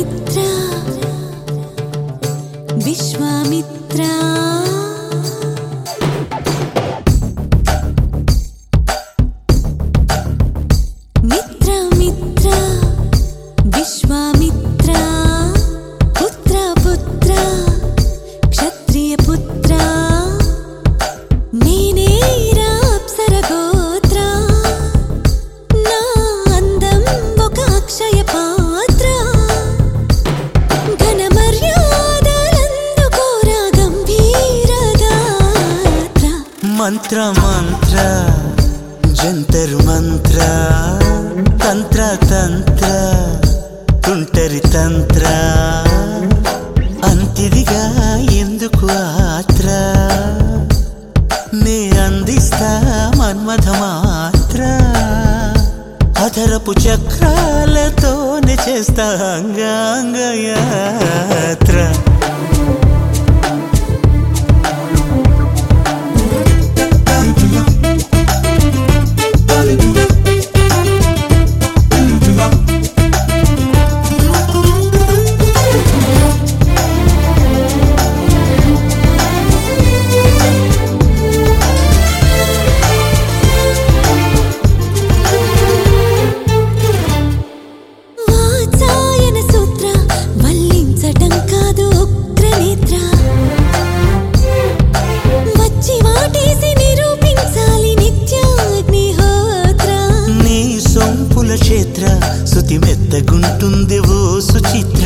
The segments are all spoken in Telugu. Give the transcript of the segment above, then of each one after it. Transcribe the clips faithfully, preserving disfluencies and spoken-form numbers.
పుత్ర విశ్వామిత్ర మిత్ర మిత్ర విశ్వామిత్ర పుత్ర పుత్ర క్షత్రియ పుత్ర నేనే రా అప్సర గోత్ర నా అందం ఒక అక్షయ పాత్ర ఘన మర్యాదలందుకోరా గంభీర గాత్ర మంత్ర మంత్ర జంతర్ మంత్ర తంత్ర తంత్ర తుంటరి తంత్ర అంతిదిగా ఎందుకు ఆత్ర నే అందిస్తా మన్మథ మాత్ర అధరపు చక్రాలతోనే చేస్తా అంగాంగయాత్ర క్షేత్ర శృతి మెత్తగుంటుంది ఓ సుచిత్ర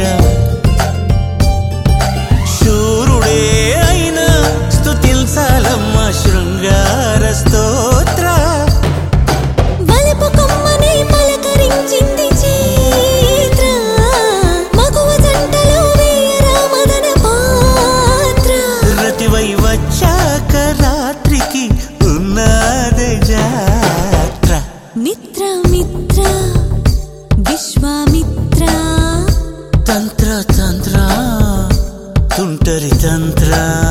శూరుడే అయినా స్తుతించాలమ్మ శృంగార స్తోత్ర బలపు కొమ్మనే పలకరించింది చైత్ర మగువ జంటలో వేయరా మదన పాత్ర రతివై వచ్చాక రాత్రికి ఉన్నదే జాత్ర మిత్ర మిత్ర విశ్వామిత్ర తంత్ర తంత్ర తుంటరి తంత్ర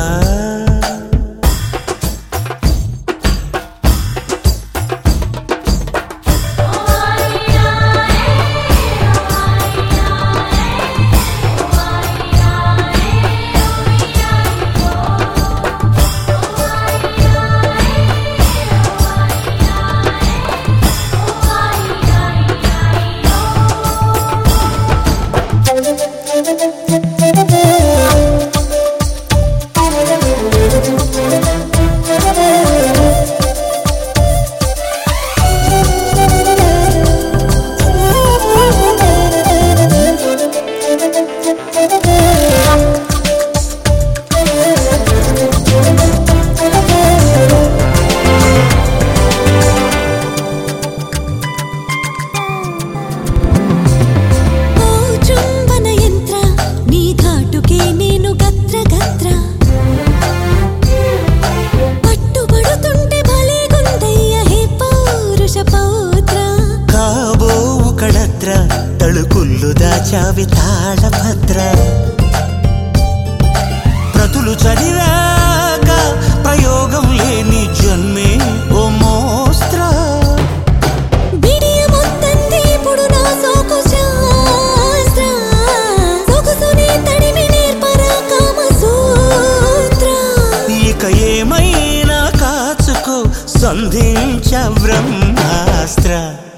తళుకుళ్ళు దాచావి తాళభద్ర ప్రతులు చదివాక ప్రయోగం లేని జన్మే ఓ మోస్త్ర ఇక ఏమైనా కాచుకో సంధించ బ్రహ్మాస్త్ర